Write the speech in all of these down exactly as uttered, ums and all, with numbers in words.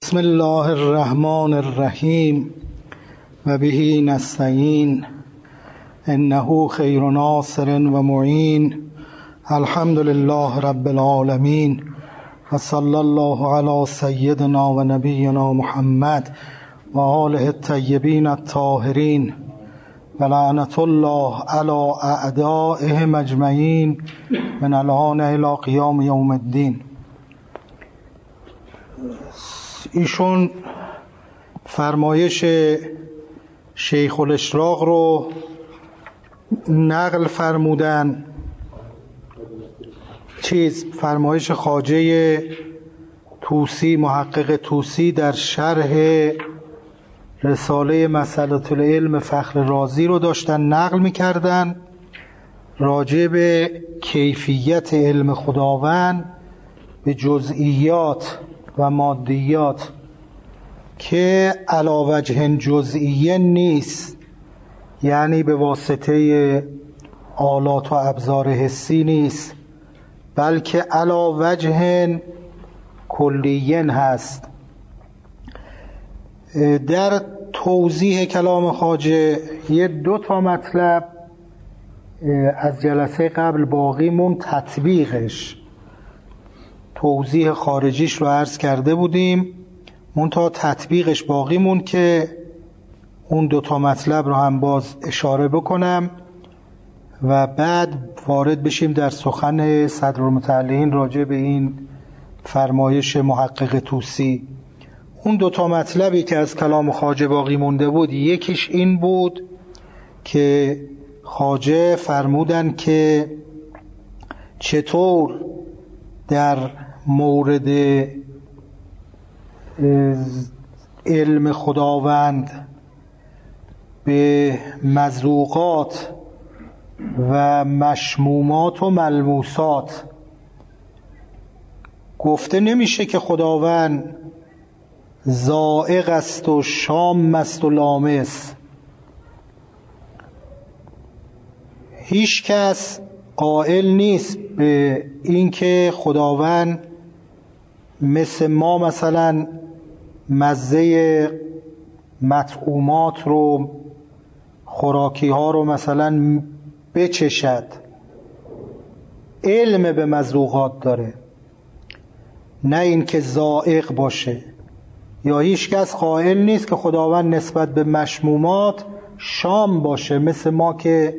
بسم الله الرحمن الرحیم و به نستعین انه خیر ناصر و معین. الحمد لله رب العالمین و صلی الله علی سیدنا و نبینا محمد و آله الطیبین الطاهرین و لعنت الله علی اعدائهم اجمعین من الان الی قیام یوم الدین. ایشون فرمایش شیخ الاشراق رو نقل فرمودن، چیز فرمایش خواجه طوسی، محقق طوسی در شرح رساله مسألة العلم فخر رازی رو داشتن نقل می‌کردن راجع به کیفیت علم خداوند به جزئیات و مادیات که علی وجه جزئیه نیست، یعنی به واسطه آلات و ابزار حسی نیست، بلکه علی وجه کلیه هست. در توضیح کلام خواجه یه دو تا مطلب از جلسه قبل باقی مون، تطبیقش توضیح خارجیش رو عرض کرده بودیم، منتها تطبیقش باقی مون که اون دو تا مطلب رو هم باز اشاره بکنم و بعد وارد بشیم در سخن صدرالمتعلقین راجع به این فرمایش محقق طوسی. اون دو تا مطلبی که از کلام خواجه باقی مونده بود، یکیش این بود که خواجه فرمودن که چطور در مورد علم خداوند به مذوقات و مشمومات و ملموسات گفته نمیشه که خداوند ذائق است و شام است و لامس. هیچ کس قائل نیست به این که خداوند مثل ما مثلا مزه مطعومات رو، خوراکی ها رو مثلا بچشد. علم به مذوقات داره، نه این که ذائق باشه. یا هیچ کس قائل نیست که خداوند نسبت به مشمومات شام باشه، مثل ما که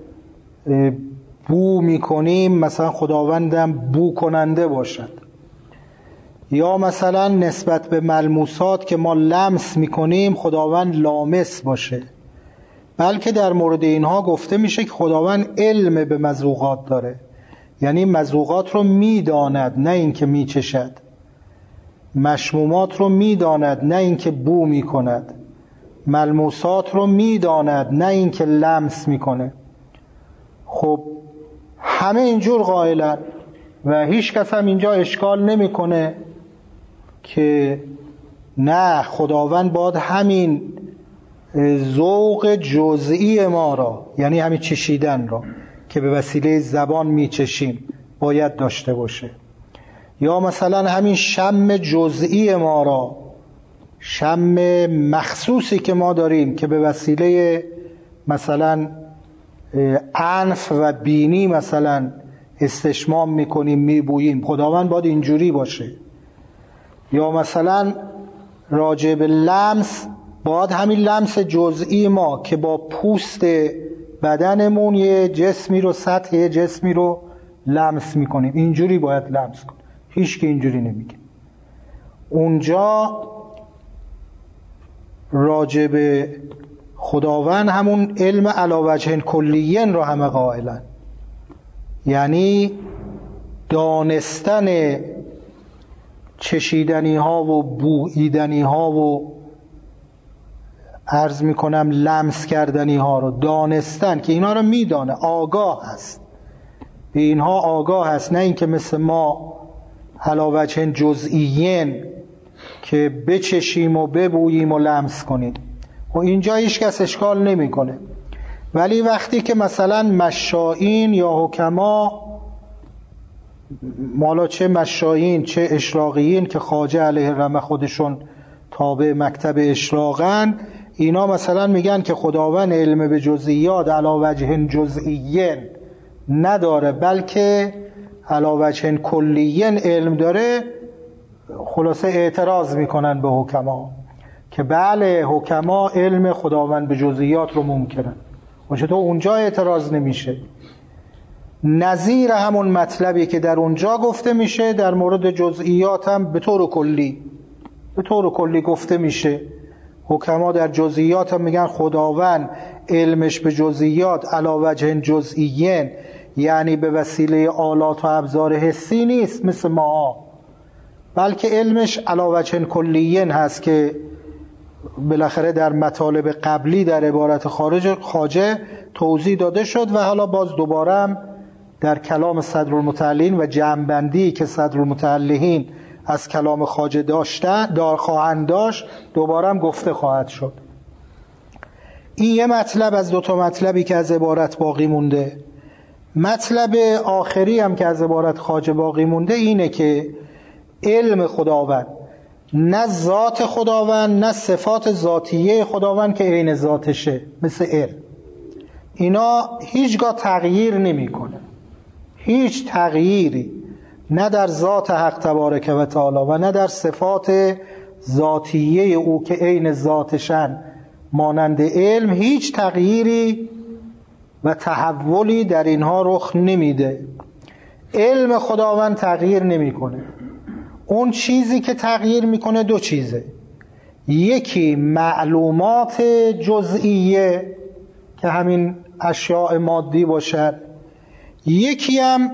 بو میکنیم مثلا خداوندم بو کننده باشد. یا مثلا نسبت به ملموسات که ما لمس میکنیم خداوند لامس باشه، بلکه در مورد اینها گفته میشه که خداوند علم به مذوقات داره، یعنی مذوقات رو میداند، نه این که میچشد. مشمومات رو میداند، نه این که بو میکند. ملموسات رو میداند، نه این که لمس میکنه. خب همه اینجور قائلن و هیچ کس هم اینجا اشکال نمیکنه که نه، خداوند باید همین ذوق جزئی ما را، یعنی همین چشیدن را که به وسیله زبان میچشیم باید داشته باشه. یا مثلا همین شم جزئی ما را، شم مخصوصی که ما داریم که به وسیله مثلا انف و بینی مثلا استشمام میکنیم، میبوییم، خداوند باید اینجوری باشه. یا مثلا راجع به لمس، باید همین لمس جزئی ما که با پوست بدنمون یه جسمی رو، سطح یه جسمی رو لمس میکنیم، اینجوری باید لمس کنیم. هیچ که اینجوری نمیگه. اونجا راجع به خداوند همون علم علی وجه کلیین رو همه قائلن، یعنی دانستن چشیدنی ها و بوییدنی ها و عرض میکنم لمس کردنی ها رو دانستن، که اینا رو میدانه، آگاه هست به اینها، آگاه هست، نه اینکه مثل ما علی وجه جزئیین که بچشیم و ببوییم و لمس کنیم. و اینجا هیچ کس اشکال نمیکنه. ولی وقتی که مثلا مشائین یا حکما، مالا چه مشائین چه اشراقیین که خواجه علیه رحمه خودشون تابع مکتب اشراقن، اینا مثلا میگن که خداوند علم به جزئیات علی وجه جزئیین نداره، بلکه علی وجه کلیین علم داره. خلاصه اعتراض میکنن به حکما که بله حکما علم خداوند به جزئیات رو ممکنن، و چطور اونجا اعتراض نمیشه؟ نظیر همون مطلبی که در اونجا گفته میشه در مورد جزئیات هم به طور کلی به طور کلی گفته میشه. حکما در جزئیات هم میگن خداوند علمش به جزئیات علی وجه جزئیین، یعنی به وسیله آلات و ابزار حسی نیست مثل ما، بلکه علمش علی وجه کلیین هست که بالاخره در مطالب قبلی در عبارت خارج خواجه توضیح داده شد و حالا باز دوباره هم در کلام صدرالمتعلین و جمع‌بندی که صدرالمتعلین از کلام خواجه داشتن دار خواهند داشت دوباره هم گفته خواهد شد. این یه مطلب از دو تا مطلبی که از عبارت باقی مونده. مطلب آخری هم که از عبارت خواجه باقی مونده اینه که علم خداوند نه ذات خداوند نه صفات ذاتیه خداوند که عین ذاتشه مثل علم، اینا هیچگاه تغییر نمیکنه، هیچ تغییری نه در ذات حق تبارک و تعالی و نه در صفات ذاتیه او که عین ذاتشن مانند علم، هیچ تغییری و تحولی در اینها رخ نمیده. علم خداوند تغییر نمیکنه. اون چیزی که تغییر میکنه دو چیزه، یکی معلومات جزئیه که همین اشیاء مادی باشد، یکی هم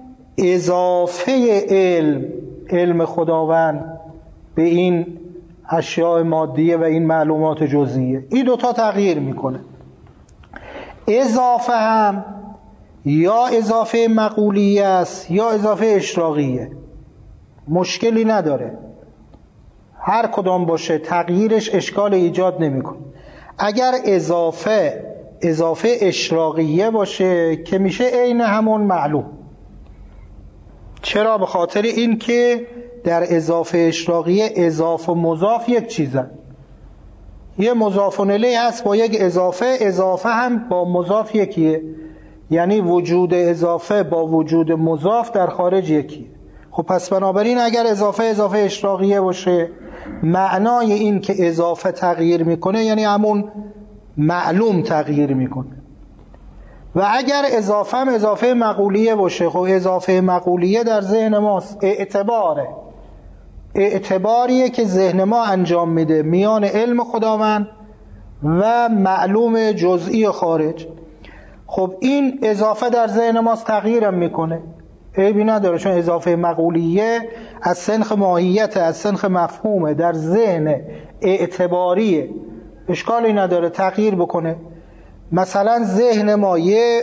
اضافه علم علم خداوند به این اشیاء مادیه و این معلومات جزئیه. این دوتا تغییر میکنه. اضافه هم یا اضافه مقولیه است یا اضافه اشراقیه، مشکلی نداره، هر کدام باشه تغییرش اشکال ایجاد نمیکنه. اگر اضافه اضافه اشراقیه باشه که میشه عین همون معلوم. چرا؟ به خاطر این که در اضافه اشراقیه اضافه و مضاف یک چیزن، یه مضاف الیه هست با یک اضافه، اضافه هم با مضاف یکیه، یعنی وجود اضافه با وجود مضاف در خارج یکیه. خب پس بنابراین اگر اضافه اضافه اشراقیه باشه، معنای این که اضافه تغییر میکنه یعنی همون معلوم تغییر میکنه. و اگر اضافه هم اضافه مقولیه باشه، خب اضافه مقولیه در ذهن ماست، اعتباره اعتباریه که ذهن ما انجام میده میان علم خداوند و معلوم جزئی خارج. خب این اضافه در ذهن ماست تغییرم میکنه، عیبی نداره، چون اضافه مقولیه از سنخ ماهیت، از سنخ مفهومه، در ذهن اعتباریه، اشکالی نداره تغییر بکنه. مثلا ذهن ما یه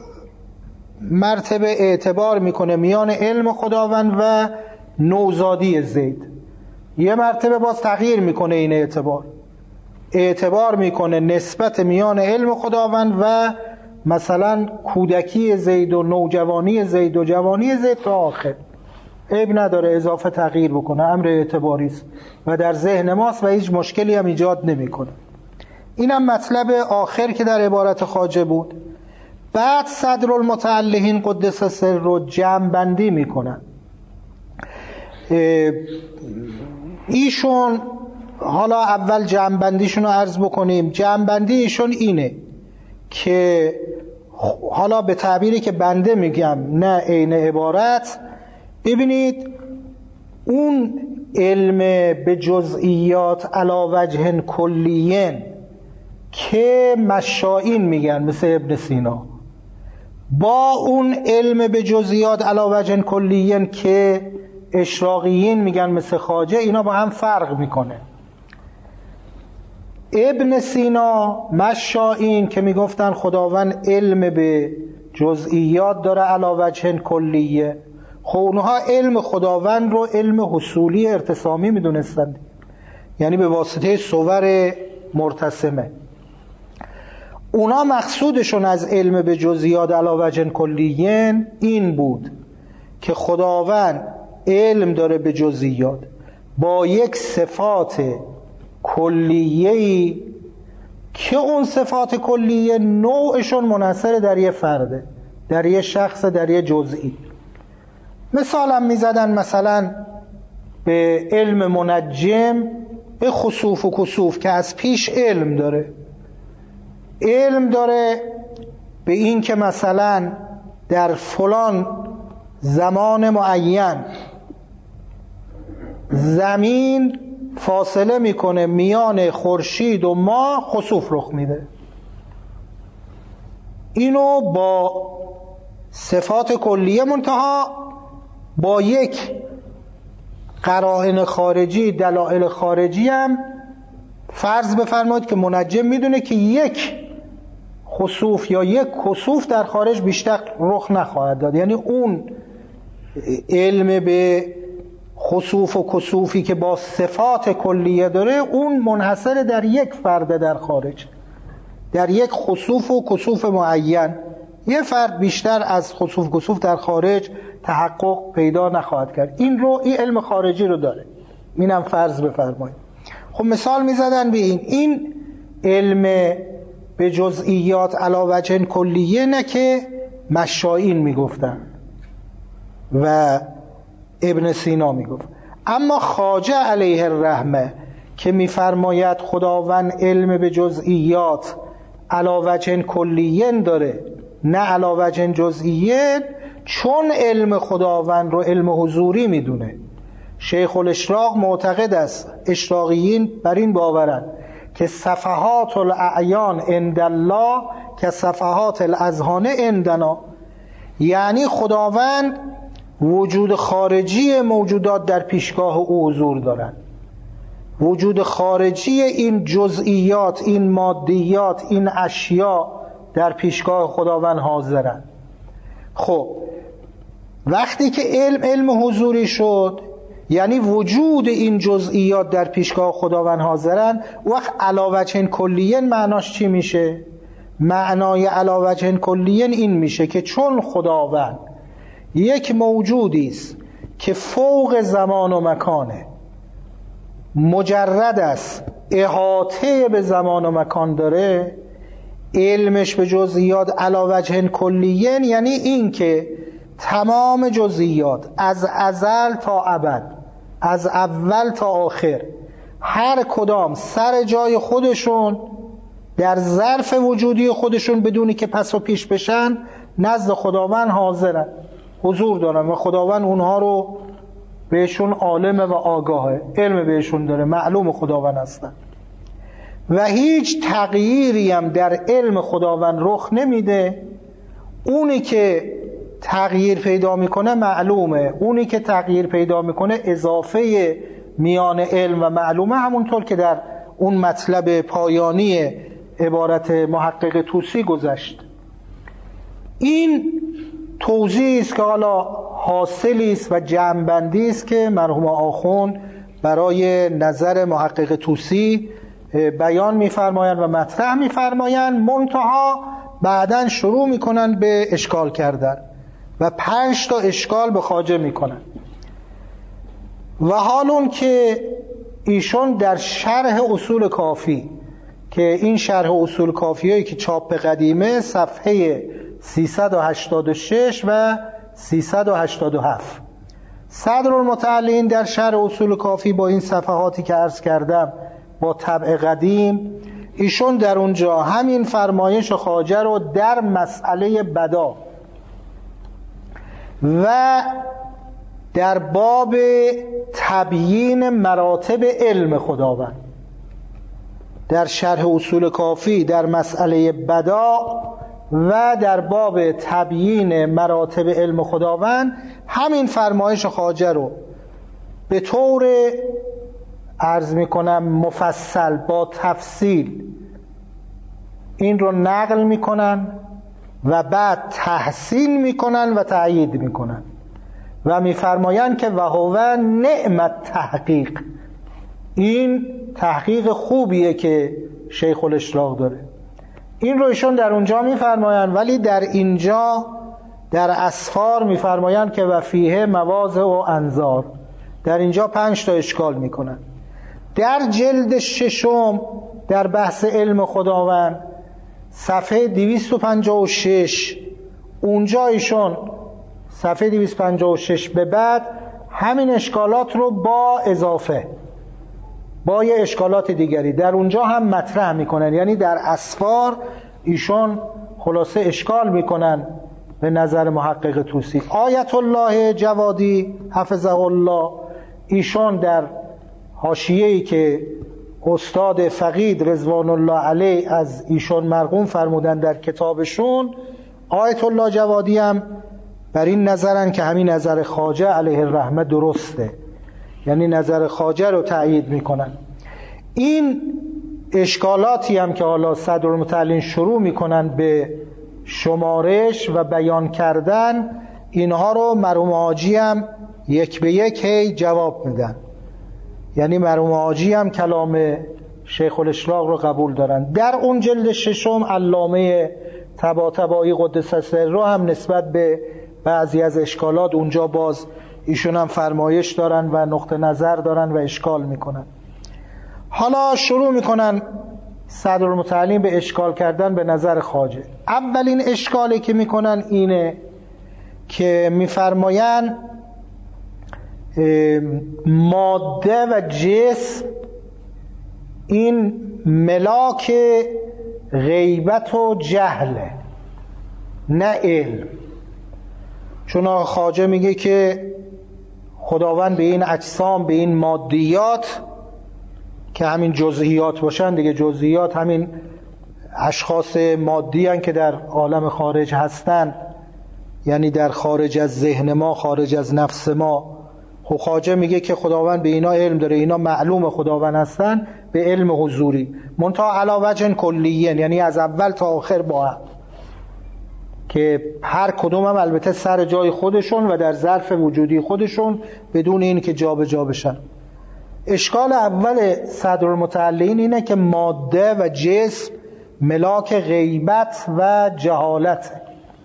مرتبه اعتبار میکنه میان علم خداوند و نوزادی زید، یه مرتبه باز تغییر میکنه این اعتبار اعتبار میکنه نسبت میان علم خداوند و مثلا کودکی زید و نوجوانی زید و جوانی زید تا آخر. عیب نداره اضافه تغییر بکنه، امر اعتباری است و در ذهن ماست و هیچ مشکلی هم ایجاد نمیکنه. اینم مطلب آخر که در عبارت خواجه بود. بعد صدرالمتعلین قدس سر رو جمع بندی میکنن. ایشون حالا اول جمع بندیشون رو عرض بکنیم. جمع بندی ایشون اینه که حالا به تعبیری که بنده میگم نه عین عبارت، ببینید اون علم به جزئیات علی وجه کلیین که مشائین میگن مثل ابن سینا، با اون علم به جزئیات علی وجه کلیین که اشراقیین میگن مثل خواجه، اینا با هم فرق میکنه. ابن سینا مشائین که میگفتن خداوند علم به جزئیات داره علی وجه کلیه، خب اونها علم خداوند رو علم حصولی ارتسامی میدونستند، یعنی به واسطه صور مرتسمه. اونا مقصودشون از علم به جزئیات علی وجه کلیین این بود که خداوند علم داره به جزئیات با یک صفات کلیه‌ای که اون صفات کلیه نوعشون منحصر در یه فرده، در یه شخص، در یه جزئی. مثالم میزدن مثلا به علم منجم، به خسوف و کسوف که از پیش علم داره، علم داره به این که مثلا در فلان زمان معین زمین فاصله میکنه میان خورشید و ماه، خسوف رخ میده. اینو با صفات کلیه منتها با یک قرائن خارجی، دلایل خارجی هم فرض بفرمایید که منجم میدونه که یک خسوف یا یک کسوف در خارج بیشتر رخ نخواهد داد، یعنی اون علم به خسوف و کسوفی که با صفات کلیه داره اون منحصر در یک فرد در خارج، در یک خسوف و کسوف معین. یه فرد بیشتر از خسوف و کسوف در خارج تحقق پیدا نخواهد کرد. این رو این علم خارجی رو داره، اینم فرض بفرمایید. خب مثال میزدن به این این علم به جزئیات علی وجه کلیه نه که مشائین میگفتن و ابن سینا میگفت. اما خواجه علیه الرحمه که میفرماید خداوند علم به جزئیات علی وجه کلیه داره نه علی وجه جزئیه، چون علم خداوند رو علم حضوری میدونه. شیخ الاشراق معتقد است، اشراقیین بر این باورند که صفحات الاعیان عند الله که صفحات الاذهان عندنا، یعنی خداوند وجود خارجی موجودات در پیشگاه او حضور دارند، وجود خارجی این جزئیات، این مادیات، این اشیا در پیشگاه خداوند حاضرند. خب وقتی که علم علم حضوری شد، یعنی وجود این جزئیات در پیشگاه خداوند حاضرن، وقت علی وجه کلیه معناش چی میشه؟ معنای علی وجه کلیه این میشه که چون خداوند یک موجودی است که فوق زمان و مکانه، مجرد است، احاطه به زمان و مکان داره، علمش به جزئیات علی وجه کلیه یعنی این که تمام جزئیات از ازل تا ابد، از اول تا آخر، هر کدام سر جای خودشون در ظرف وجودی خودشون بدونی که پس و پیش بشن نزد خداوند حاضرن، حضور دارن و خداوند اونها رو بهشون عالمه و آگاهه، علم بهشون داره، معلوم خداوند هستن و هیچ تغییری هم در علم خداوند رخ نمیده. اونی که تغییر پیدا میکنه معلومه، اونی که تغییر پیدا میکنه اضافه میان علم و معلومه، همونطور که در اون مطلب پایانی عبارت محقق طوسی گذشت. این توضیح است که حالا حاصلی است و جمع‌بندی است که مرحوم آخوند برای نظر محقق طوسی بیان میفرمایند و مطرح میفرمایند، منتها بعداً شروع میکنن به اشکال کردن و پنج تا اشکال به خواجه میکنن. و حالون که ایشون در شرح اصول کافی، که این شرح اصول کافی هایی که چاپ قدیمه صفحه سیصد و هشتاد و شش و سیصد و هشتاد و هفت، صدرالمتعلین در شرح اصول کافی با این صفحاتی که عرض کردم با طبع قدیم، ایشون در اونجا همین فرمایش خواجه رو در مسئله بدا و در باب تبیین مراتب علم خداوند، در شرح اصول کافی در مسئله بدا و در باب تبیین مراتب علم خداوند همین فرمایش خواجه رو به طور عرض میکنم مفصل با تفصیل این رو نقل میکنن و بعد تحسین میکنن و تأیید میکنن و میفرمایند که وهو نعمت تحقیق، این تحقیق خوبیه که شیخ الاشراق داره. این رو ایشون در اونجا میفرمایند، ولی در اینجا در اسفار میفرمایند که و فیه مواضع و انذار، در اینجا پنج تا اشکال میکنن. در جلد ششم در بحث علم خداوند صفحه دویست و پنجاه و شش، اونجا ایشون صفحه دویست و پنجاه و شش به بعد همین اشکالات رو با اضافه با یه اشکالات دیگری در اونجا هم مطرح میکنن. یعنی در اسفار ایشون خلاصه اشکال میکنن به نظر محقق طوسی. آیت الله جوادی حفظه الله ایشون در حاشیه‌ای که استاد فقید رضوان الله علیه از ایشون مرقوم فرمودن در کتابشون، آیت الله جوادی هم بر این نظرن که همین نظر خواجه علیه الرحمه درسته، یعنی نظر خواجه رو تأیید میکنن. این اشکالاتی هم که حالا صدرالمتعلین شروع میکنن به شمارش و بیان کردن، اینها رو مرحوم حاجی هم یک به یک هی جواب میدن. یعنی مرحوم حاجی هم کلام شیخ الاشراق رو قبول دارن. در اون جلد ششم علامه طباطبایی قدس سره هم نسبت به بعضی از اشکالات اونجا باز ایشون هم فرمایش دارن و نقطه نظر دارن و اشکال میکنن. حالا شروع میکنن صدرالمتعلین به اشکال کردن به نظر خواجه. اولین اشکالی که میکنن اینه که میفرماین ماده و جسم این ملاک غیبت و جهله، نه علم. چون خواجه میگه که خداوند به این اجسام، به این مادیات که همین جزئیات باشن دیگه، جزئیات همین اشخاص مادی هن که در عالم خارج هستن، یعنی در خارج از ذهن ما، خارج از نفس ما. خواجه میگه که خداوند به اینا علم داره، اینا معلوم خداوند هستن به علم حضوری، منتها علی وجه کلیه، یعنی از اول تا آخر با هم، که هر کدوم هم البته سر جای خودشون و در ظرف وجودی خودشون بدون این که جا به جا بشن. اشکال اول صدرالمتعلین اینه که ماده و جسم ملاک غیبت و جهالت.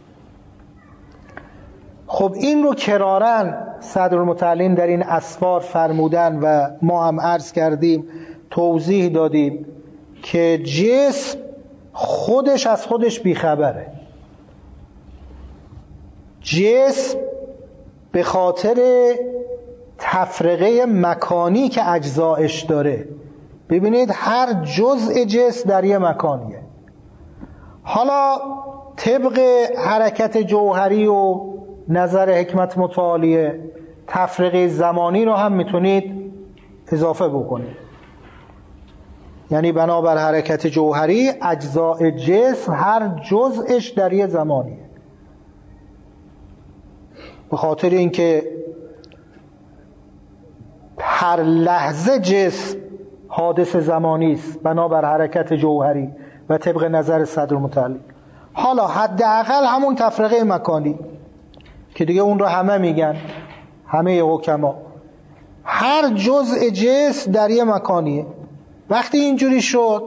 خب این رو کرارن صدرالمتعلین در این اسفار فرمودن و ما هم عرض کردیم، توضیح دادیم که جسم خودش از خودش بیخبره. جسم به خاطر تفرقه مکانی که اجزایش داره، ببینید هر جزء جسم در یه مکانیه. حالا طبق حرکت جوهری و نظر حکمت متعالیه تفرقه زمانی رو هم میتونید اضافه بکنید. یعنی بنابر حرکت جوهری اجزاء جسم هر جزءش در یه زمانیه، به خاطر اینکه هر لحظه جسم حادث زمانی است بنابر حرکت جوهری و طبق نظر صدرالمتعلین. حالا حداقل همون تفرقه مکانی که دیگه اون رو همه میگن، همه حکما، هر جزء جسم در یه مکانیه. وقتی اینجوری شد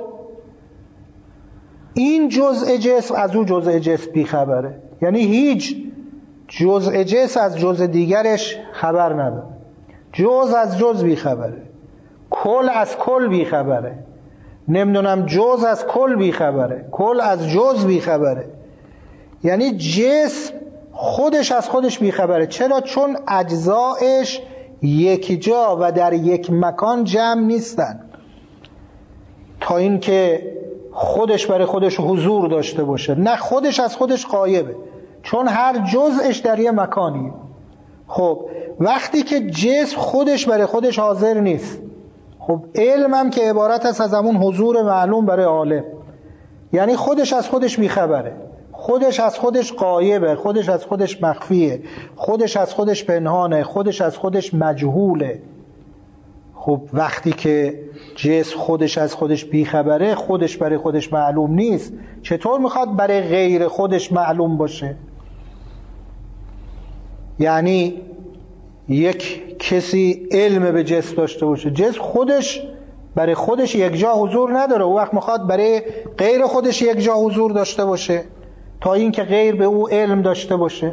این جزء جسم از اون جزء جسم بیخبره، یعنی هیچ جزء جسم از جزء دیگرش خبر نداره، جز از جز بیخبره، کل از کل بیخبره، نمیدونم جز از کل بیخبره، کل از جز بیخبره. یعنی جسم خودش از خودش بیخبره. چرا؟ چون اجزایش یک جا و در یک مکان جمع نیستن تا این که خودش برای خودش حضور داشته باشه، نه خودش از خودش غایبه، چون هر جزءش در یک مکانیه. خب وقتی که جسم خودش برای خودش حاضر نیست، خب علم هم که عبارت است از همون حضور معلوم برای عالم، یعنی خودش از خودش بیخبره، خودش از خودش غایبه، خودش از خودش مخفیه، خودش از خودش پنهانه، خودش از خودش مجهوله. خب وقتی که جسم خودش از خودش بیخبره، خودش برای خودش معلوم نیست، چطور میخواد برای غیر خودش معلوم باشه؟ یعنی یک کسی علم به جسم داشته باشه، جسم خودش برای خودش یک جا حضور نداره، او وقت میخواد برای غیر خودش یک جا حضور داشته باشه تا اینکه غیر به او علم داشته باشه.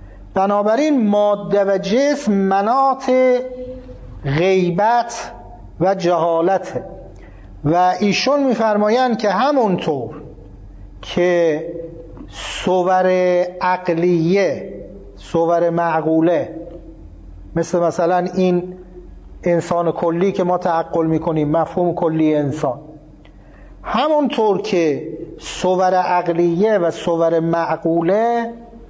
بنابراین ماده و جسم مناط غیبت و جهالته. و ایشون میفرمایند که همونطور که صور عقلیه، صور معقوله، مثل مثلا این انسان کلی که ما تعقل میکنیم، مفهوم کلی انسان، همونطور که صور عقلیه و صور معقوله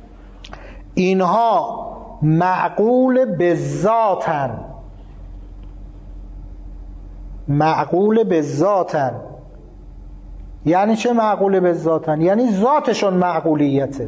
اینها معقول به ذاتن، معقول به ذاتن. یعنی چه معقول به ذاتن؟ یعنی ذاتشون معقولیته،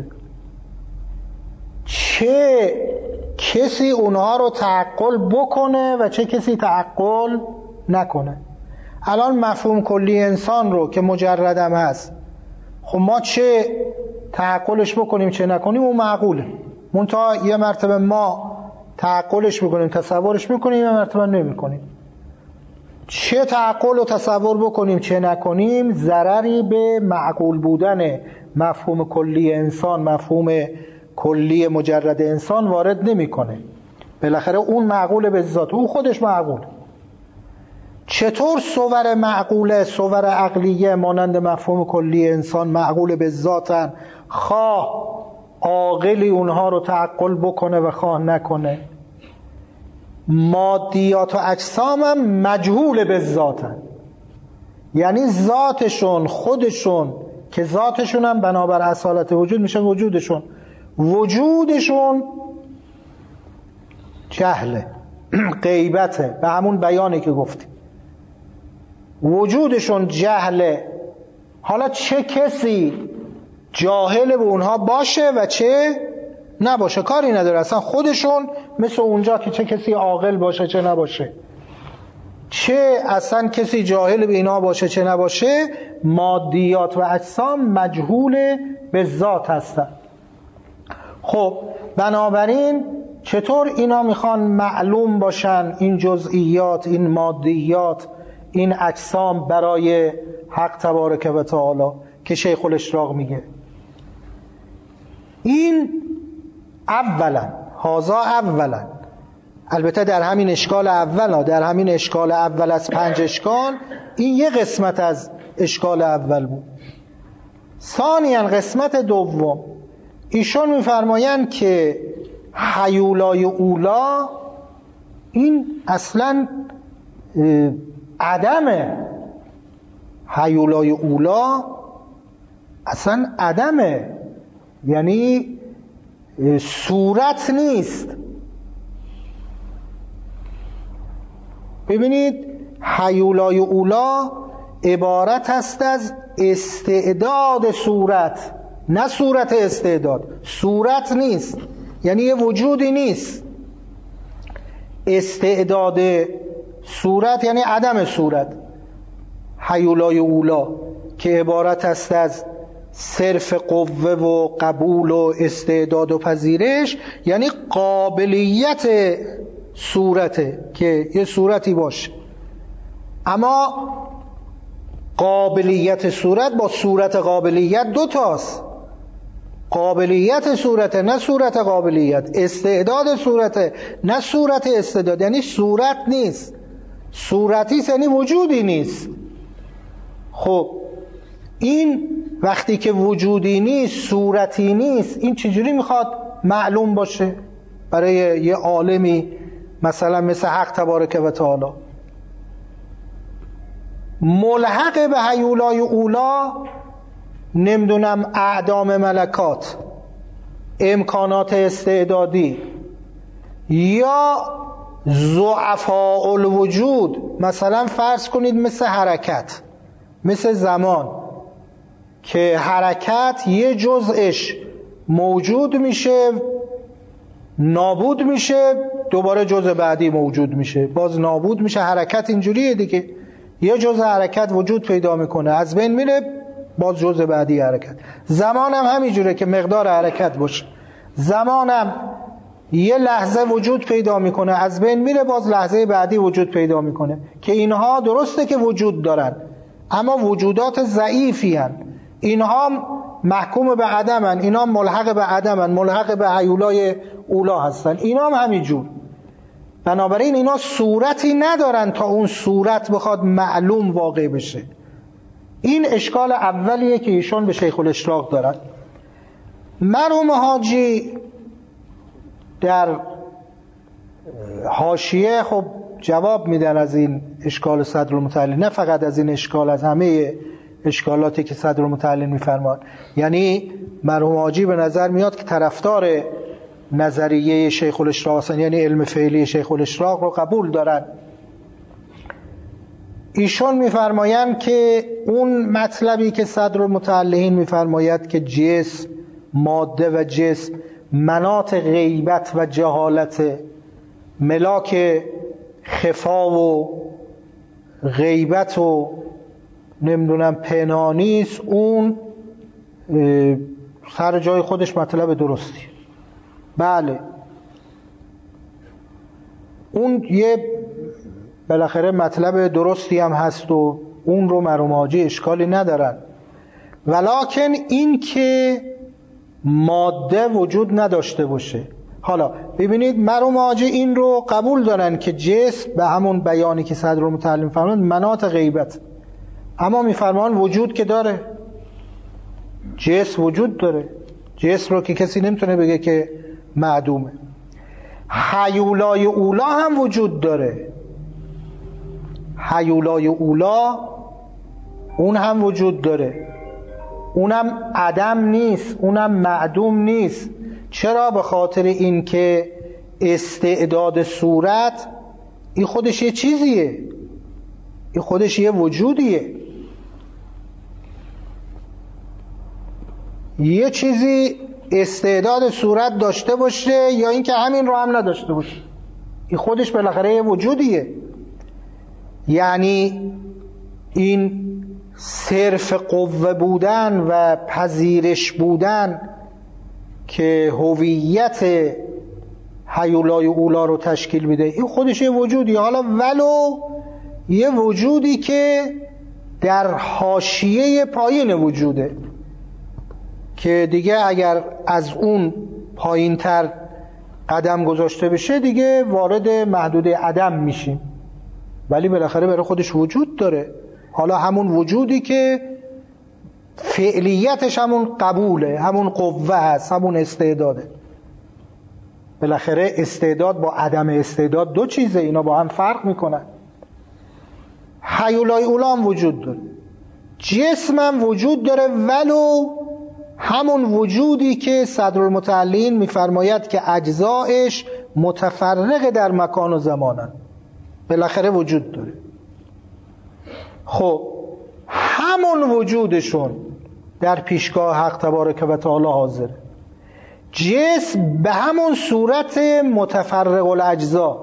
چه کسی اونها رو تعقل بکنه و چه کسی تعقل نکنه. الان مفهوم کلی انسان رو که مجردم هست، خب ما چه تعقلش بکنیم چه نکنیم اون معقوله، منتها یه مرتبه ما تعقلش میکنیم تصورش میکنیم، یه مرتبه نمیکنیم. چه تعقل و تصور بکنیم چه نکنیم ضرری به معقول بودن مفهوم کلی انسان، مفهوم کلی مجرد انسان وارد نمیکنه. بالاخره اون معقول به ذات، او خودش معقول. چطور صور معقوله، صور عقلیه مانند مفهوم کلی انسان معقول به ذاتن، خواه عاقلی اونها رو تعقل بکنه و خواه نکنه. مادیات و اجسام هم مجهول به ذاتن، یعنی ذاتشون خودشون که ذاتشون هم بنابر اصالت وجود میشه وجودشون، وجودشون جهله، غیبته، به همون بیانی که گفتیم وجودشون جهله. حالا چه کسی جاهل به اونها باشه و چه نباشه کاری نداره، اصلا خودشون مثل اونجا که چه کسی عاقل باشه چه نباشه، چه اصلا کسی جاهل به اینا باشه چه نباشه، مادیات و اجسام مجهول به ذات هستن. خب بنابراین چطور اینا میخوان معلوم باشن، این جزئیات، این مادیات، این اجسام برای حق تبارک و تعالی که شیخ الاشراق میگه؟ این اولا، هازا اولا، البته در همین اشکال اول، در همین اشکال اول از پنج اشکال این یه قسمت از اشکال اول بود. ثانیاً قسمت دوم ایشون میفرمایند که هیولای اولا این اصلا عدمه، هیولای اولا اصلا عدمه، یعنی صورت نیست. ببینید هیولای اولا عبارت است از استعداد صورت، نه صورت استعداد، صورت نیست، یعنی یه وجودی نیست. استعداد صورت یعنی عدم صورت. هیولای اولا که عبارت است از صرف قوه و قبول و استعداد و پذیرش، یعنی قابلیت صورته که یه صورتی باشه، اما قابلیت صورت با صورت قابلیت دو تاست. قابلیت صورته نه صورت قابلیت، استعداد صورته نه صورت استعداد، یعنی صورت نیست. صورتی یعنی وجودی نیست. خب این وقتی که وجودی نیست، صورتی نیست، این چجوری میخواد معلوم باشه برای یه عالمی مثلا مثل حق تبارک و تعالی؟ ملحق به هیولای اولا نمیدونم اعدام ملکات، امکانات استعدادی، یا ضعفاء الوجود، مثلا فرض کنید مثل حرکت، مثل زمان که حرکت یه جزءش موجود میشه نابود میشه، دوباره جزء بعدی موجود میشه باز نابود میشه. حرکت اینجوریه دیگه، یه جزء حرکت وجود پیدا میکنه از بین میره باز جزء بعدی حرکت. زمان هم همینجوره که مقدار حرکت باشه، زمان هم یه لحظه وجود پیدا میکنه از بین میره باز لحظه بعدی وجود پیدا میکنه، که اینها درسته که وجود دارن اما وجودات ضعیفی هن. اینها محکوم به عدمن، اینا ملحق به عدمن، ملحق به هیولای اولا هستن، اینا هم همینجور. بنابراین اینا صورتی ندارن تا اون صورت بخواد معلوم واقع بشه. این اشکال اولیه که ایشون به شیخ الاشراق دارن. مرحوم حاجی در حاشیه خب جواب میدن از این اشکال صدرالمتعلین، نه فقط از این اشکال، از همه اشکالاتی که صدرالمتعلین میفرمان. یعنی مرحوم حاجی به نظر میاد که طرفدار نظریه شیخ الاشراق هستن، یعنی علم فعلی شیخ الاشراق رو قبول دارن. ایشون میفرمایند که اون مطلبی که صدرالمتعلین میفرماید که جسم، ماده و جسم مناط غیبت و جهالت، ملاک خفا و غیبت و نمیدونم پنهانیست، اون سر جای خودش مطلب درستی. بله اون یه بالاخره مطلب درستی هم هست و اون رو مرحوم حاجی اشکالی ندارن، ولکن این که ماده وجود نداشته باشه. حالا ببینید مرحوم حاجی این رو قبول دارن که جسم به همون بیانی که صدرالمتعلین فرمود مناط غیبت، اما میفرمان وجود که داره، جسم وجود داره، جسم رو که کسی نمیتونه بگه که معدومه. هیولای اولا هم وجود داره، هیولای اولا اون هم وجود داره، اونم عدم نیست، اونم معدوم نیست. چرا؟ به خاطر این که استعداد صورت این خودش یه چیزیه، این خودش یه وجودیه، یه چیزی استعداد صورت داشته باشه یا اینکه همین رو هم نداشته باشه، این خودش بالاخره یه وجودیه. یعنی این صرف قوه بودن و پذیرش بودن که هویت هیولای اولا رو تشکیل میده، این خودش یه وجودی، حالا ولو یه وجودی که در حاشیه پایین وجوده که دیگه اگر از اون پایین تر قدم گذاشته بشه دیگه وارد محدوده عدم میشیم، ولی بالاخره برای خودش وجود داره. حالا همون وجودی که فعلیتش همون قبوله، همون قوه هست، همون استعداده. بالاخره استعداد با عدم استعداد دو چیزه، اینا با هم فرق میکنن. هیولای اولا هم وجود داره، جسم هم وجود داره، ولو همون وجودی که صدرالمتعلین میفرماید که اجزایش متفرق در مکان و زمانن، بالاخره وجود داره. خب همون وجودشون در پیشگاه حق تبارک و تعالی حاضره. جسم به همون صورت متفرق الاجزا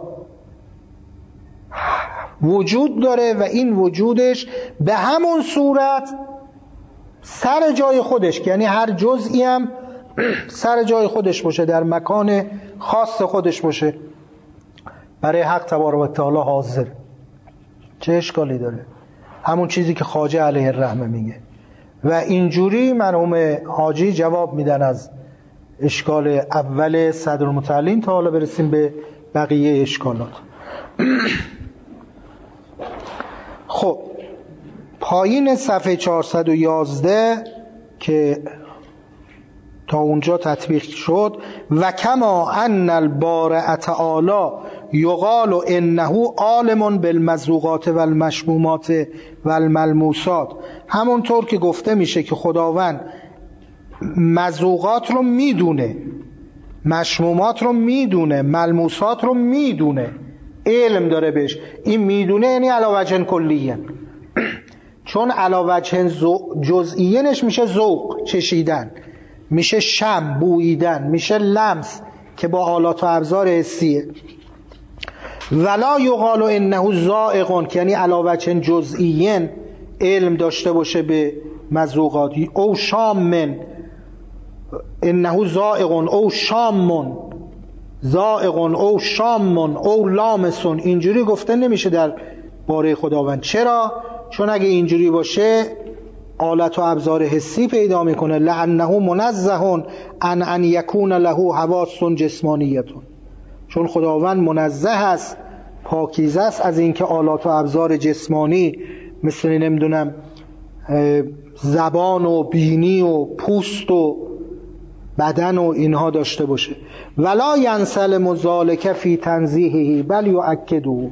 وجود داره و این وجودش به همون صورت سر جای خودش، یعنی هر جزئی هم سر جای خودش باشه، در مکان خاص خودش باشه، برای حق تبارک و تعالی حاضر. چه اشکالی داره؟ همون چیزی که خواجه علیه الرحمه میگه. و اینجوری مرحوم حاجی جواب میدن از اشکال اول صدرالمتعلین تا حالا برسیم به بقیه اشکالات. خب پایین صفحه چهارصد و یازده که تا اونجا تطبیق شد، و کما ان البارئ تعالی یقال انه عالم بالمذوقات و المشمومات و الملموسات، همونطور که گفته میشه که خداوند مذوقات رو میدونه، مشمومات رو میدونه، ملموسات رو میدونه، علم داره بهش. این میدونه یعنی علی وجه کلیه، چون علی وجه جزئیینش میشه ذوق چشیدن، میشه شم بوییدن، میشه لمس که با آلات و ابزار حسیه. ولا یقال انه ذائق که یعنی علی وجه جزئیین علم داشته باشه به مذوقات، او شامن انه ذائق او شامن ذائق او شامن او لامسون، اینجوری گفته نمیشه در باره خداوند. چرا؟ چون اگه اینجوری باشه آلت و ابزار حسی پیدا میکنه، لانه منزه عن ان یکون له حواس جسمانیه، چون خداوند منزه است، پاکیزه است از اینکه آلات و ابزار جسمانی مثل نمیدونم زبان و بینی و پوست و بدن و اینها داشته باشه. ولا ینسلم ذلک فی تنزیهه بل یؤکده،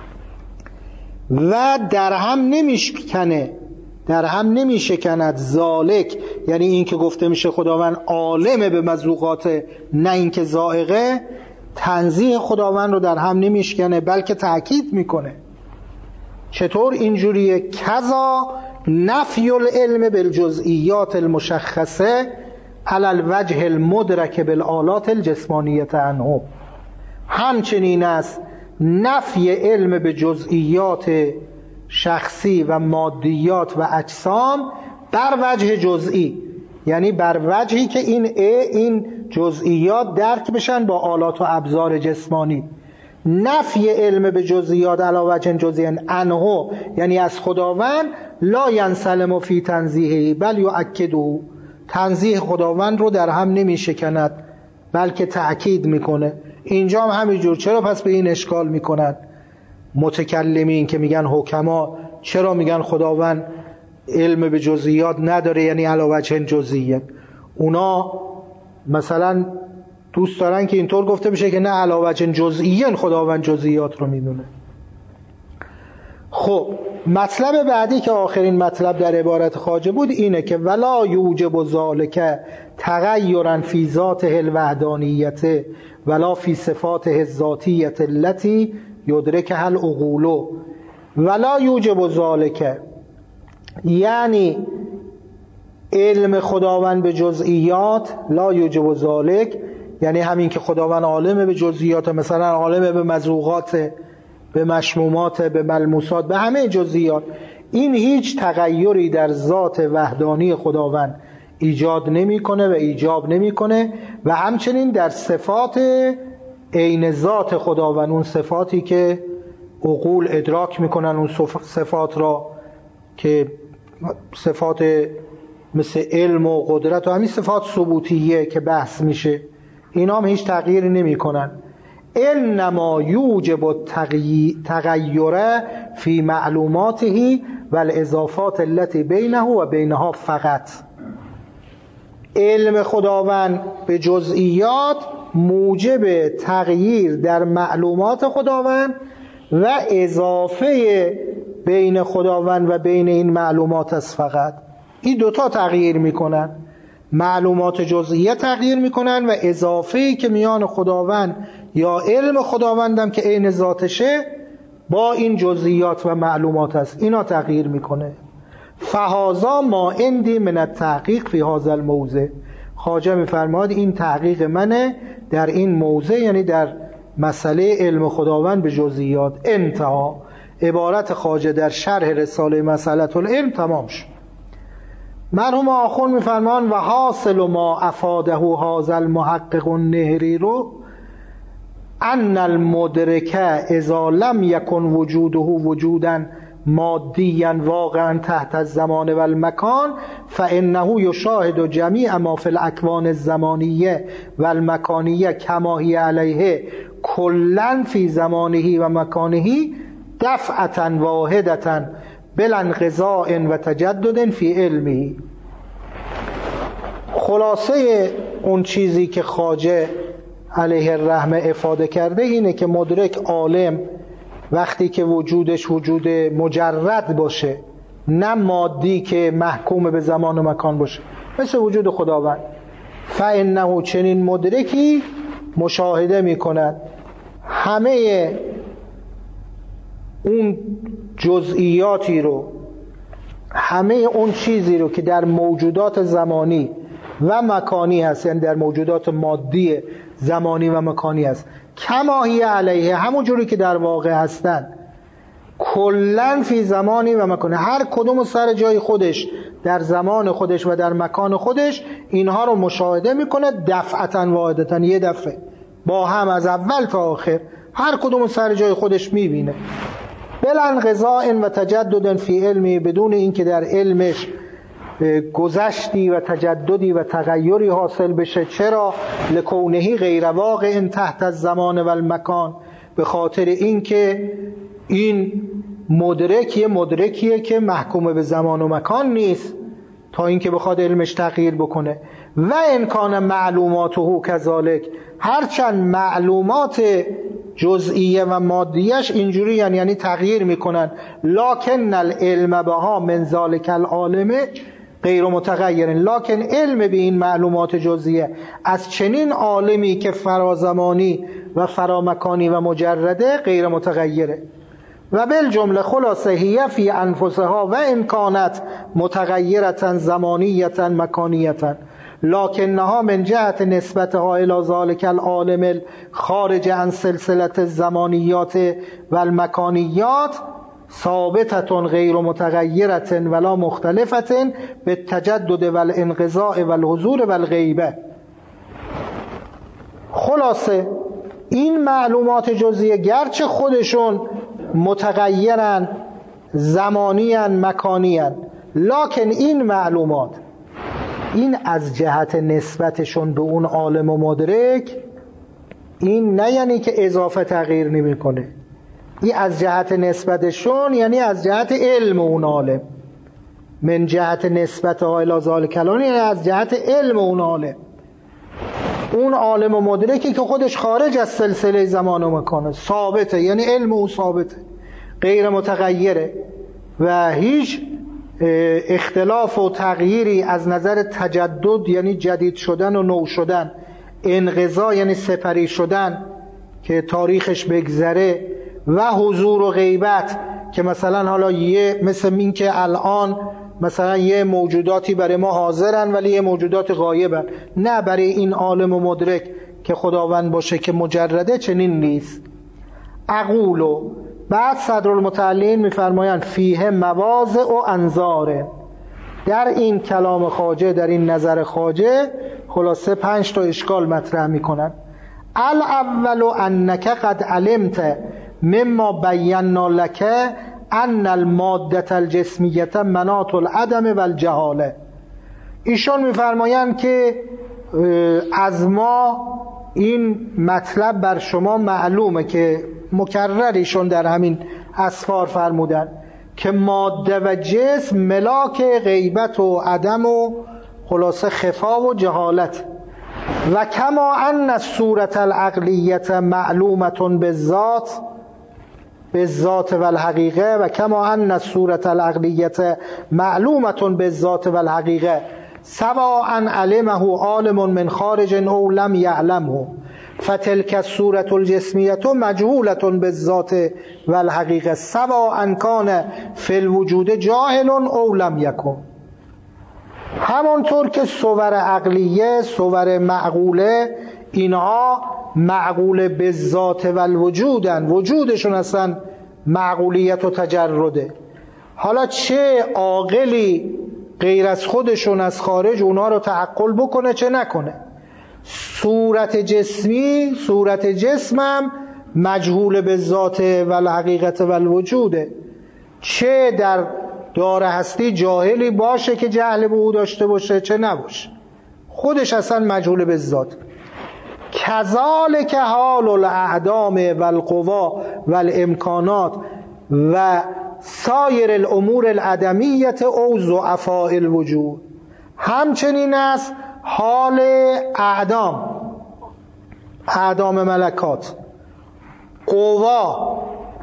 و در هم نمیشکنه در هم نمیشکند ذالک، یعنی این که گفته میشه خداوند عالم به مذوقات، نه اینکه ذائقه، تنزیه خداوند رو در هم نمیشکنه بلکه تأکید میکنه. چطور اینجوریه؟ کذا نفی العلم بالجزئیات المشخصه علی الوجه المدرک بالآلات الجسمانیه عنه، همچنین است نفی علم به جزئیات شخصی و مادیات و اجسام بر وجه جزئی، یعنی بر وجهی که این این جزئیات درک بشن با آلات و ابزار جسمانی. نفی علم به جزئیات علی وجه جزئی عنه یعنی از خداوند، لا ینسلم فی تنزیهه بل یؤکده، تنزیه خداوند رو در هم نمی شکند بلکه تأکید میکنه. اینجا هم همینجور. چرا پس به این اشکال میکنن متکلمین که میگن حکما، چرا میگن خداوند علم به جزئیات نداره یعنی علی وجه جزئیه؟ اونا مثلا دوست دارن که اینطور گفته بشه که نه علی وجه جزئیه خداوند جزئیات رو میدونه. خب مطلب بعدی که آخرین مطلب در عبارت خواجه بود اینه که ولا یوجب ذلک تغیرا فی ذاته الوحدانیت ولا فی صفاته الذاتیه التي یدرکها العقول. ولا یوجب ذلک یعنی علم خداوند به جزئیات، لا یوجب ذلک یعنی همین که خداوند عالم به جزئیات، مثلا عالم به مذوقات، به مشمومات، به ملموسات، به همه جزئیات، این هیچ تغییری در ذات وحدانی خداوند ایجاد نمیکنه و ایجاب نمیکنه، و همچنین در صفات عین ذات خداوند، اون صفاتی که عقول ادراک میکنن، اون صفات را که صفات مثل علم و قدرت و همین صفات ثبوتیه که بحث میشه، اینا هم هیچ تغییری نمیکنن. انما یوجب التغییر فی معلوماته و الاضافات التي بینه و بینها فقط. علم خداوند به جزئیات موجب تغییر در معلومات خداوند و اضافه بین خداوند و بین این معلومات است. فقط این دوتا تغییر میکنن، معلومات جزئیه تغییر میکنن و اضافه‌ای که میان خداوند یا علم خداوندم که عین ذاتشه با این جزئیات و معلومات است، اینا تغییر میکنه. فهذا ما عندي من التحقیق فی هذا الموضع. خواجه میفرماد این تحقیق منه در این موضع، یعنی در مسئله علم خداوند به جزئیات. انتها. عبارت خواجه در شرح رساله مسئله العلم تمام شد. مرحوم آخوند میفرمان و حاصل ما افاده هذا المحقق النهری رو ان المدرک اذا لم یکن وجوده وجودا مادیا واقعا تحت الزمان و المکان فانه یشاهد جمیع ما فی الاکوان الزمانیه و المکانیه کما هی علیه کلا فی زمانه و مکانه دفعتا واحدتا بلا انقضاء و تجدد فی علمه. خلاصه اون چیزی که خواجه علیه الرحمه افاده کرده اینه که مدرک عالم وقتی که وجودش وجود مجرد باشه، نه مادی که محکوم به زمان و مکان باشه، مثل وجود خداوند، فانه چنین مدرکی مشاهده میکند همه اون جزئیاتی رو، همه اون چیزی رو که در موجودات زمانی و مکانی هست، یعنی در موجودات مادی زمانی و مکانی هست، کما هی علیه، همون جوری که در واقع هستن، کلن فی زمانی و مکانی، هر کدوم سر جای خودش در زمان خودش و در مکان خودش اینها رو مشاهده میکنه دفعتا واحدتا، یه دفعه با هم از اول تا آخر هر کدوم سر جای خودش میبینه. بلا انقضاء و تجدد فی علمی، بدون اینکه در علمش گذشتی و تجددی و تغییری حاصل بشه. چرا؟ لکونهی غیر واقع تحت الزمان و المکان، به خاطر اینکه این مدرک یه مدرکیه که محکوم به زمان و مکان نیست تا اینکه بخواد علمش تغییر بکنه. و امکان معلوماته کذالک، هرچند معلومات جزئیه و مادیش اینجوری یعنی, یعنی تغییر میکنن، لکن العلم بها من ذالک العالم غیر متغیر، لکن علم به این معلومات جزئیه از چنین عالمی که فرازمانی و فرامکانی و مجرده غیر متغیره. و بالجمله خلاصه هی فی انفسها و امکانت متغیرتا زمانیتا مکانیتا، لکنها من جهت نسبتها الی ذالک العالم خارج عن سلسله الزمانیات و المکانیات ثابتة غیر متغیرة ولا مختلفة بالتجدد والانقضاء والحضور والغیبه. خلاصه این معلومات جزئیه گرچه خودشون متغیرن، زمانیان، مکانیان، لکن این معلومات این از جهت نسبتشون به اون عالم و مدرک، این نه یعنی که اضافه تغییر نمی کنه، این از جهت نسبتشون یعنی از جهت علم اون عالم، من جهت نسبت الی ذالک العالم یعنی از جهت علم اون عالم، اون عالم و مدرکی که خودش خارج از سلسله زمان و مکانه، ثابته، یعنی علم او ثابته، غیر متغیره و هیچ اختلاف و تغییری از نظر تجدد یعنی جدید شدن و نو شدن، انقضا یعنی سپری شدن که تاریخش بگذره، و حضور و غیبت که مثلا حالا یه مثل این که الان مثلا یه موجوداتی برای ما حاضرن ولی یه موجودات غایبن، نه، برای این عالم و مدرک که خداوند باشه که مجرده چنین نیست. اقولو بعد صدرالمتعلین میفرمایند فیه مواضع و انظاره، در این کلام خواجه، در این نظر خواجه خلاصه پنج تا اشکال مطرح میکنن. الاول انک قد علمت مما بینا لک ان الماده الجسمیه مناط العدم و الجهاله. ایشون میفرمایند که از ما این مطلب بر شما معلومه که مکرر ایشون در همین اسفار فرمودن که ماده و جسم ملاک غیبت و عدم و خلاصه خفا و جهالت، و کما ان الصورت العقلیه معلومه بالذات بالذات و الحقیقه، و کما ان الصورت العقلیه معلومه بالذات و الحقیقه سواء علمه عالم من خارج او لم یعلمه، فتلك الصورت الجسمیه مجهوله بالذات و الحقیقه سواء کان فی الوجود جاهل او لم یکن. همانطور که صور عقلیه، صور معقوله، اینها معقوله بالذات و الوجودن، وجودشون اصلا معقولیت و تجرده. حالا چه عاقلی غیر از خودشون از خارج اونا رو تعقل بکنه چه نکنه، صورت جسمی، صورت جسمم مجهول به ذات و الحقیقت و الوجوده، چه در دار هستی جاهلی باشه که جهل به او داشته باشه چه نباشه، خودش اصلا مجهول به ذات. کذالک حال الاعدام و القوا و الامکانات و سایر الامور العدمیت او ضعفاء الوجود، همچنین است حال اعدام، اعدام ملکات، قوا،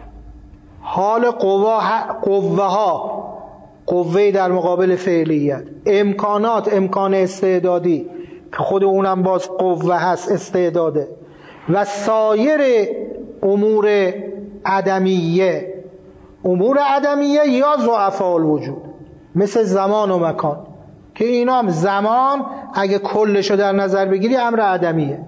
حال قوا، قوه ها، قوه در مقابل فعلیت، امکانات، امکان استعدادی که خود اونم باز قوه هست، استعداده، و سایر امور عدمیه، امور عدمیه یا ضعفاء الوجود مثل زمان و مکان که اینا هم زمان اگه کلشو در نظر بگیری امر عدمیه،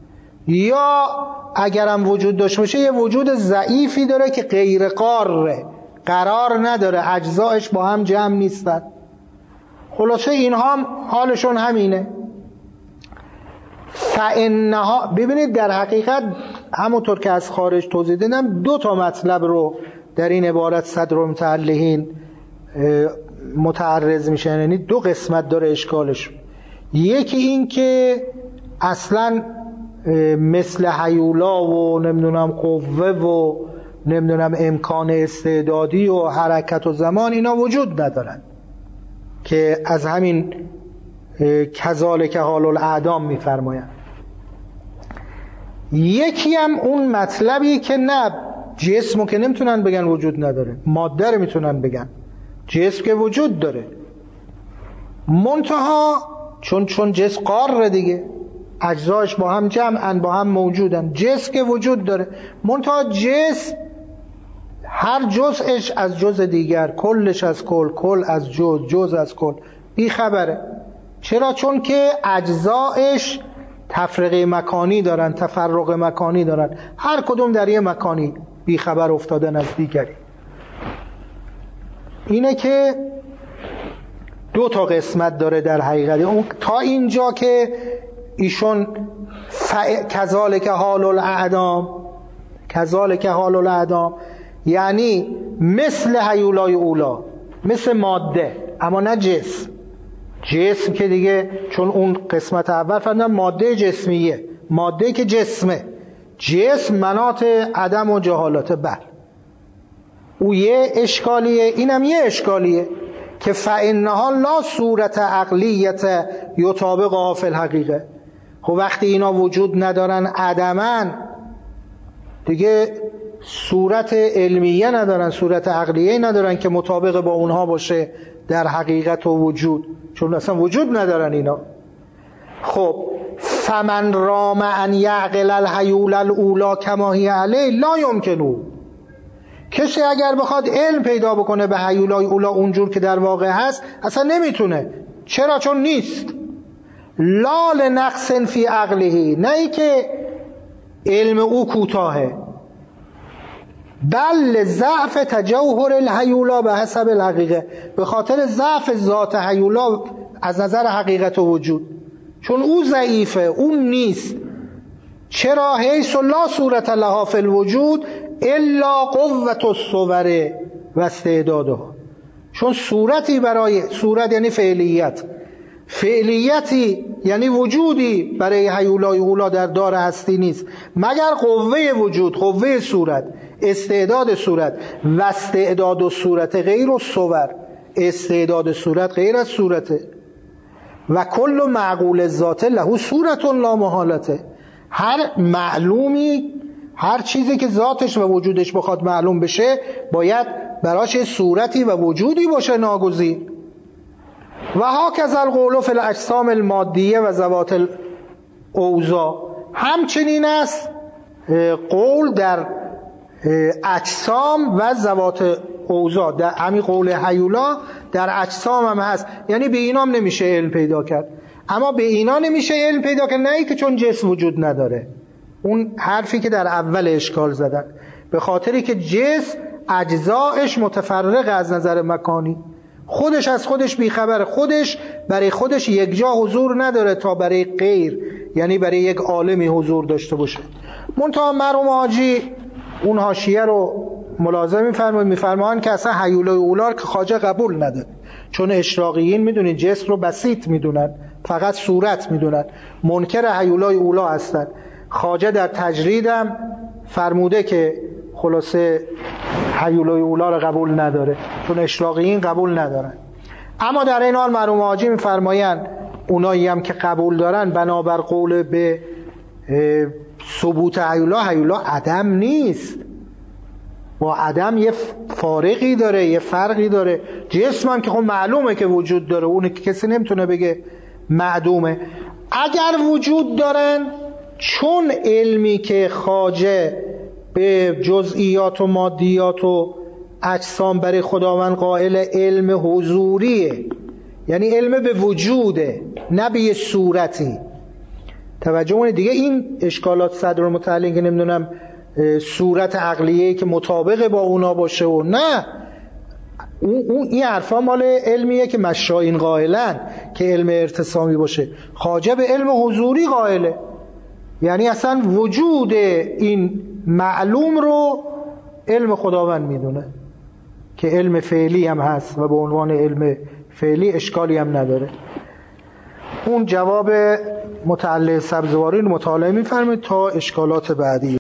یا اگرم وجود داشته باشه یه وجود ضعیفی داره که غیر قاره، قرار نداره، اجزایش با هم جمع نیستن. خلاصه اینها هم حالشون همینه. فانها، ببینید در حقیقت همونطور که از خارج توضیح دادم دو تا مطلب رو در این عبارت صدرالمتعلقین متعرض میشن، یعنی دو قسمت داره اشکالش. یکی این که اصلا مثل هیولا و نمیدونم قوه و نمیدونم امکان استعدادی و حرکت و زمان اینا وجود ندارن، که از همین کذالک حال الاعدام میفرماین. یکی هم اون مطلبی که نه، جسمو که نمیتونن بگن وجود نداره، ماده رو میتونن بگن، جسم که وجود داره، منتها چون چون جسم قاره دیگه، اجزاش با هم جمعن، با هم موجودن، جسم که وجود داره، منتها جسم هر جزءش از جزء دیگر، کلش از کل، کل از جزء، جزء از کل بی خبره. چرا؟ چون که اجزاش تفرقه مکانی دارن، تفرق مکانی دارن، هر کدوم در یه مکانی بی خبر افتادن از دیگری. اینه که دو تا قسمت داره در حقیقت. اون تا اینجا که ایشون ف... کذالک حال الاعدام، کذالک حال الاعدام یعنی مثل هیولای اولا، مثل ماده، اما نه جسم. جسم که دیگه چون اون قسمت اول فرمودن ماده جسمیه، ماده که جسمه، جسم مناط عدم و جهالت. بله او یه اشکالیه، اینم یه اشکالیه که فإنها لا صورت عقلیت یطابقها فی الحقیقه. خب وقتی اینا وجود ندارن عدمن، دیگه صورت علمیه ندارن، صورت عقلیه ندارن که مطابق با اونها باشه در حقیقت و وجود، چون اصلا وجود ندارن اینا. خب فمن رام ان یعقل الحیول الاولا کما هی علیه لا یمکنو، کسی اگر بخواد علم پیدا بکنه به هیولای اولا اونجور که در واقع هست اصلا نمیتونه. چرا؟ چون نیست. لا لنقص فی عقله، نه ای که علم او کوتاهه، بل ضعف تجوهر الهیولا به حسب الحقیقه، به خاطر ضعف ذات هیولا از نظر حقیقت و وجود، چون او ضعیفه، اون نیست. چرا؟ حیث لا صورت لها فی الوجود الا قوت الصور و استعدادها، چون صورتی برای، صورت یعنی فعلیت، فعلیتی یعنی وجودی برای هیولای اولا در دار هستی نیست مگر قوه وجود، قوه صورت، استعداد صورت. و استعداد و صورت غیر و صور، استعداد صورت غیر از صورته. و کل معقول ذات له صورت لا محالته، هر معلومی، هر چیزی که ذاتش و وجودش بخواد معلوم بشه باید براش صورتی و وجودی باشه ناگزیر. و هاکذا القول فی الاجسام المادیه و ذوات الاوضاع، همچنین است قول در اجسام و ذوات اوضاع، در همین قول هیولا در اجسام هم هست، یعنی به اینا هم نمیشه علم پیدا کرد. اما به اینا نمیشه علم پیدا کرد، نه ای که چون جسم وجود نداره، اون حرفی که در اول اشکال زدن، به خاطری که جسم اجزایش متفرق از نظر مکانی، خودش از خودش بیخبر، خودش برای خودش یک جا حضور نداره تا برای غیر، یعنی برای یک عالمی حضور داشته باشه. منتها مرحوم حاجی اون حاشیه رو ملاحظه می‌فرمایند، می‌فرمایند که اصلا هیولای اولا که خواجه قبول نداره، چون اشراقیین میدونید جسم رو بسیط میدونن، فقط صورت میدونن، منکر هیولای اولا هستن. خواجه در تجریدم فرموده که خلاصه هیولای اولا رو قبول نداره، چون اشراقیین قبول ندارن. اما در این حال مرحوم حاجی میفرمایند اونایی هم که قبول دارن بنابر قول به ثبوت هیولا، هیولا عدم نیست، با عدم یه فارقی داره، یه فرقی داره. جسم هم که خب معلومه که وجود داره، اون که کسی نمیتونه بگه معدومه. اگر وجود دارن، چون علمی که خواجه به جزئیات و مادیات و اجسام برای خداوند قائل علم حضوریه، یعنی علم به وجوده، نه به یه صورتی. توجه کنید دیگه، این اشکالات صدر المتعلین که نمیدونم صورت عقلیه که مطابق با اونا باشه و نه، اون اون این حرفا مال علمیه که مشایین قائلن که علم ارتسامی باشه. خواجه به علم حضوری قائله، یعنی اصلا وجود این معلوم رو علم خداوند میدونه. که علم فعلی هم هست و به عنوان علم فعلی اشکالی هم نداره. اون جواب متعلق سبزواری رو مطالعه می‌فرمایید تا اشکالات بعدی.